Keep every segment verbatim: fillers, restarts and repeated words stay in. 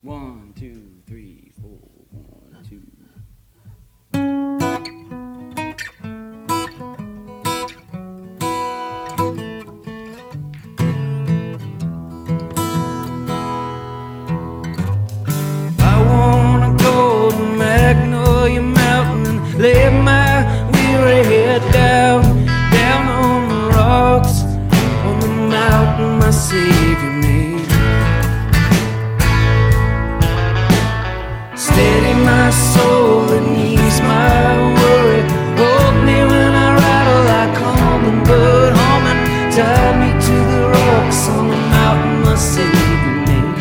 One, two, three, four, one, two. I wanna go to Magnolia Mountain and lay my weary head down, down on the rocks, on the mountain my Savior made. Steady my soul and ease my worry. Hold me when I rattle like hummingbird humming. Tie me to the rocks on the mountain my Savior made.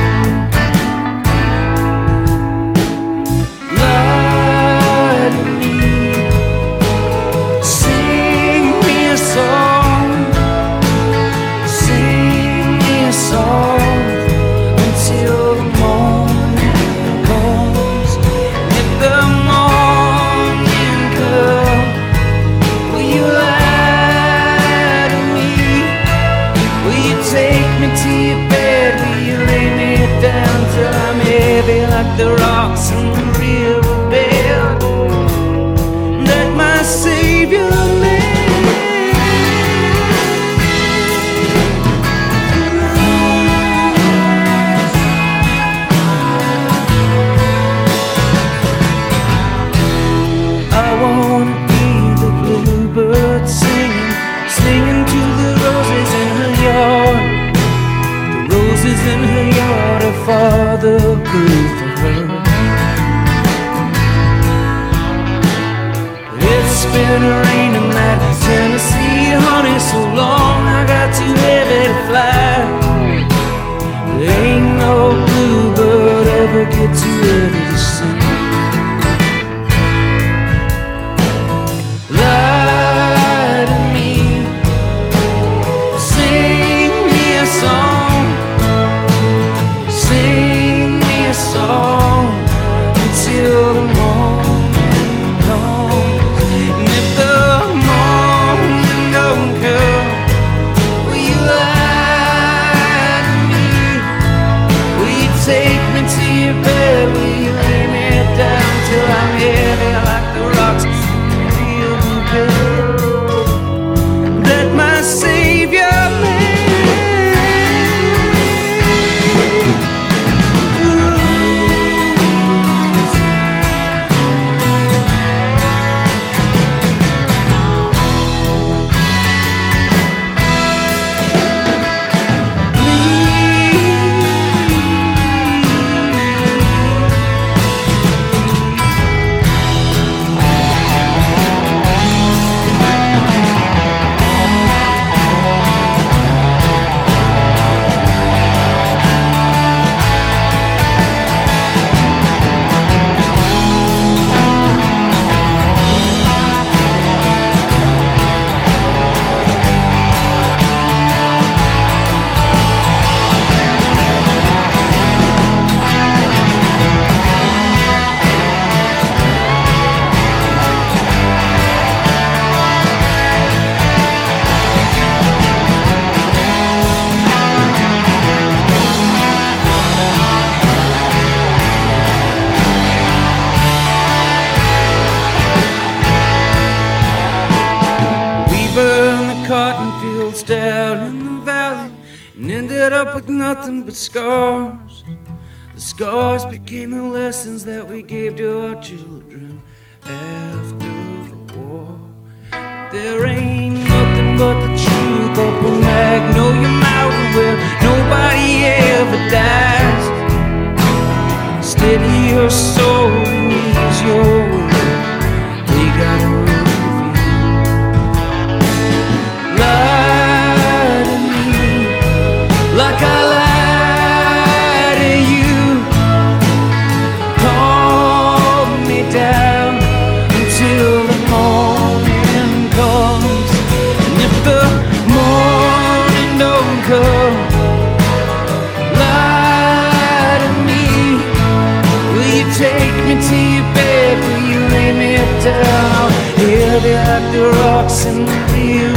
Lie to me, sing me a song, sing me a song until the morning comes. If the morning comes, will you lie to me? Will you take me to your bed? Will you lay me down till I'm heavy like the rocks in the riverbed that my Savior made? I wanna be the bluebird singing, singing to the roses in her yard. The roses in her yard her father grew for her. It's been raining that Tennessee honey so long I got too heavy to fly. There ain't no bluebird ever get too heavy to sing. Lie to me, sing me a song, sing me a song until the morning comes. And if the morning don't come, will you lie to me? Will you take me to your bed? Will you lay me down till I'm heavy like the rocks that my Savior down in the valley and ended up with nothing but scars. The scars became the lessons that we gave to our children after the war. But there ain't nothing but the truth up on Magnolia Mountain where nobody ever dies. Steady your soul and ease your will. They got a room for you. Lie to me like I lied to you. Calm me down until the morning comes. And if the morning don't come, lie to me. Will you take me to your bed? Will you lay me down heavy like the rocks in the river?